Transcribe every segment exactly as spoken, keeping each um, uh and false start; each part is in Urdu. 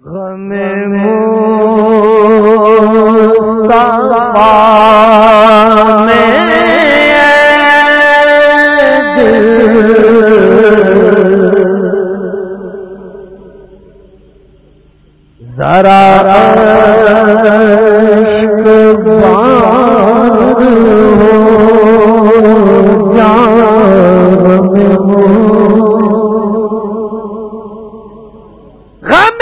غم مصطفیٰ میں ذرا عشق بار ہو جان میں ہو غم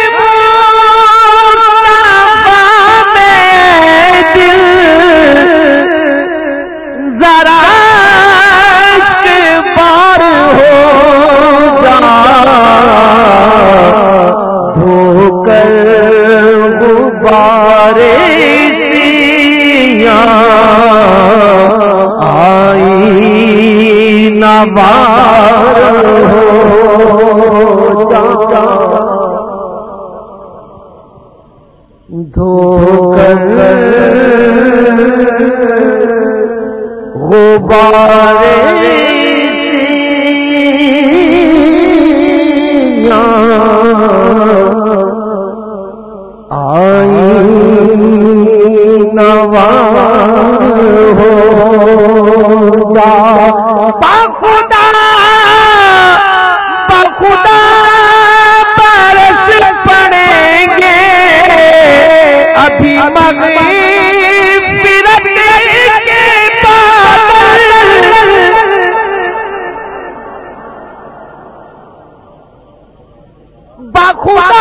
مصطفیٰ میں دل ذرا عشق بار ہو جان غبارے سیاں آئی نوار ہو جا دھو کر غبارے سیاں آئی نوار ہو جا بخدا بخدا برس پڑیں گے ابھی مغفرت کے بادل بخدا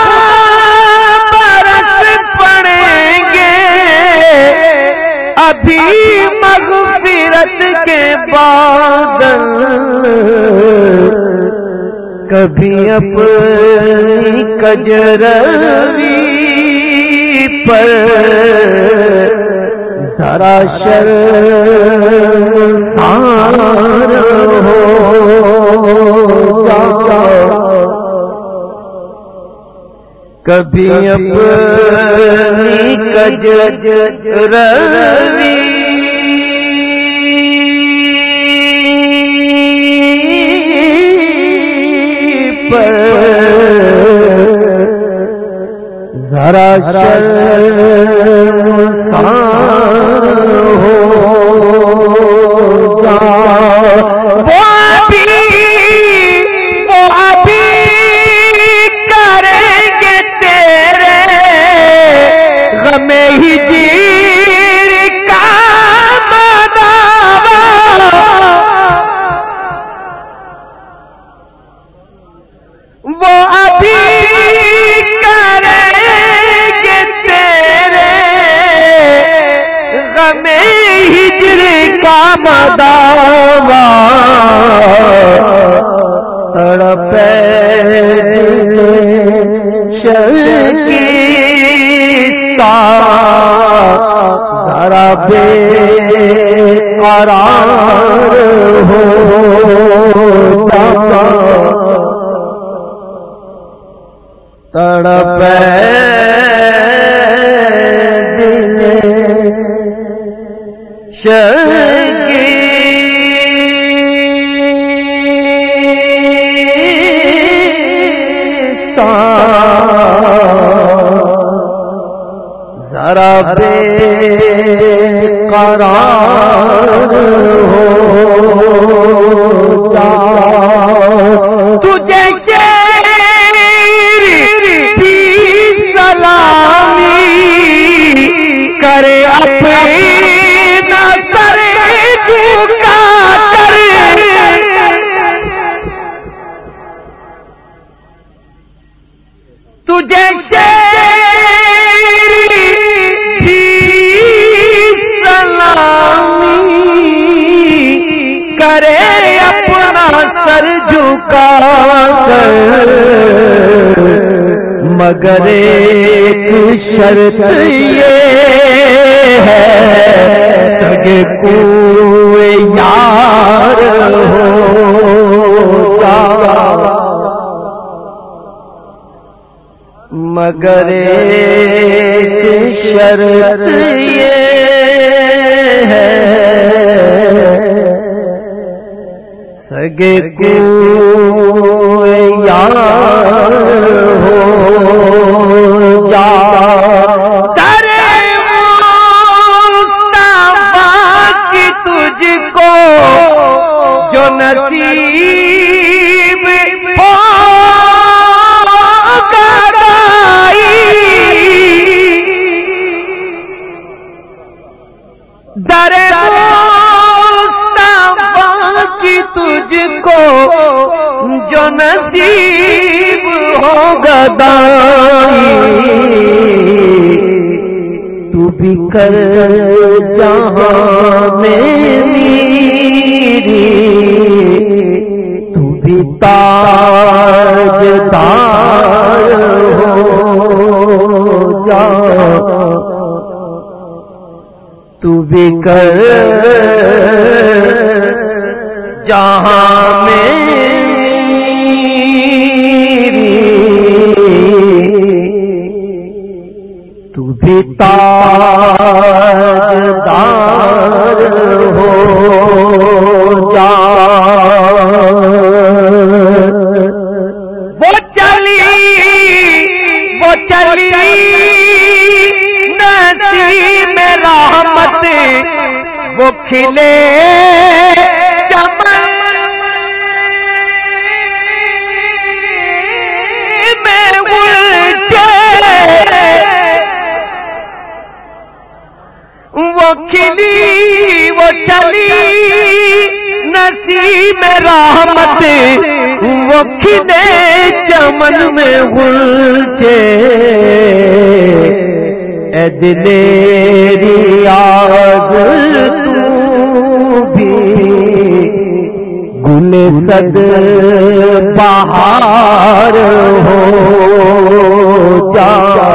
ابھی مغفرت کے بادل کبھی اپنی کجروی پر ذرا شرمسار ہو جا کبھی اپنی کجروی پر ذرا شرمسار ہو جا وہ ابھی وہ ابھی کریں گے تیرے غم ہجر کا مداوا وہ ابھی کریں گے تیرے غم ہجر کا مداوا تڑپے شرکیستا ذرا بے قرار ہو جا تڑپے دل شرکیستا ذرا بے قرار ہو جا تجھے شیر بھی سلامی کرے اپنا سر جھکا کر تجھے شیر کرے اپنا سر جھکا کر مگر ایک شرط یہ ہے سگے کوئی یار ہو جا مگر ایک شرط یہ ہے سگے کوئی یار ہو جا در مصطفیٰ کی تجھ کو جو نصیب ہو در مصطفیٰ کی تجھ کو جو نصیب ہوگا دائی تو بھی کر جہاں میں میری تو بھی تاجدار ہو جا تو بھی کر جہاں میں تو بھی تاجدار ہو جا وہ چلی وہ چلی نسیم رحمت وہ کھلے چمن میں الجھے وہ کھلی وہ چلی نسیم رحمت وہ کھلے چمن میں الجھے اے دلیری آز تو بھی گل صد بہار ہو جا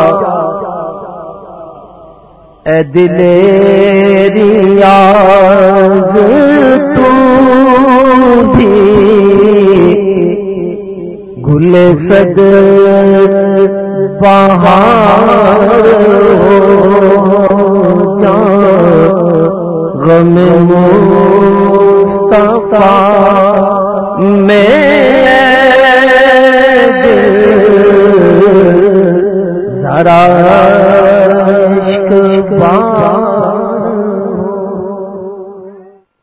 اے دلیری آز تو بھی گل صد بہار جا غم مصطفیٰ میں دل ذرا عشق بار